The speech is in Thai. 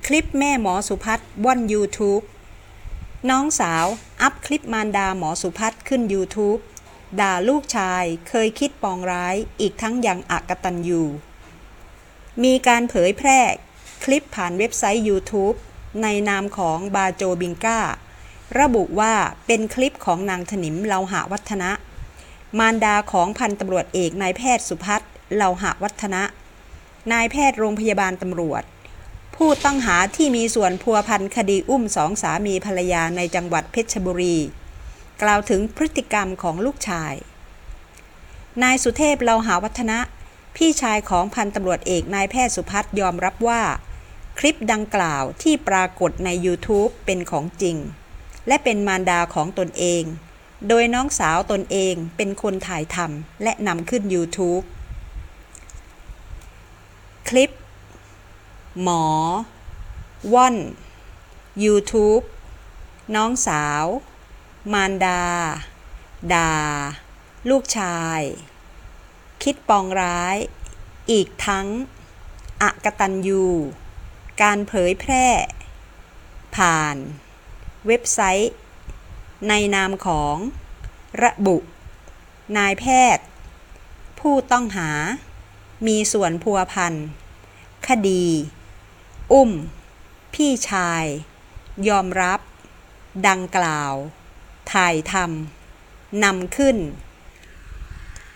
คลิปแม่หมอสุพัฒน์ว่อน YouTube น้องสาวอัพคลิปมารดาหมอสุพัฒน์ขึ้น YouTube ด่าลูกชายเคยคิดปองร้ายอีกทั้งยังอกตัญญูมีการเผยแพร่คลิปผ่านเว็บไซต์ YouTube ในนามของบาโจบิงก้าระบุว่าเป็นคลิปของนางถนิมเลาหะวัฒนะมารดาของพันตำรวจเอกนายแพทย์สุพัฒน์เลาหะวัฒนะนายแพทย์โรงพยาบาลตำรวจผู้ต้องหาที่มีส่วนพัวพันคดีอุ้มสองสามีภรรยาในจังหวัดเพชรบุรีกล่าวถึงพฤติกรรมของลูกชายนายสุเทพเลาหะวัฒนะพี่ชายของพันตำรวจเอกนายแพทย์สุพัฒน์ยอมรับว่าคลิปดังกล่าวที่ปรากฏใน YouTube เป็นของจริงและเป็นมารดาของตนเองโดยน้องสาวตนเองเป็นคนถ่ายทำและนำขึ้น YouTube คลิปหมอว่อน YouTube น้องสาวมารดาด่าลูกชายคิดปองร้ายอีกทั้งอกตัญญูการเผยแพร่ผ่านเว็บไซต์ในนามของระบุนายแพทย์ผู้ต้องหามีส่วนพัวพันคดีอุ้มพี่ชายยอมรับดังกล่าวถ่ายทำนำขึ้น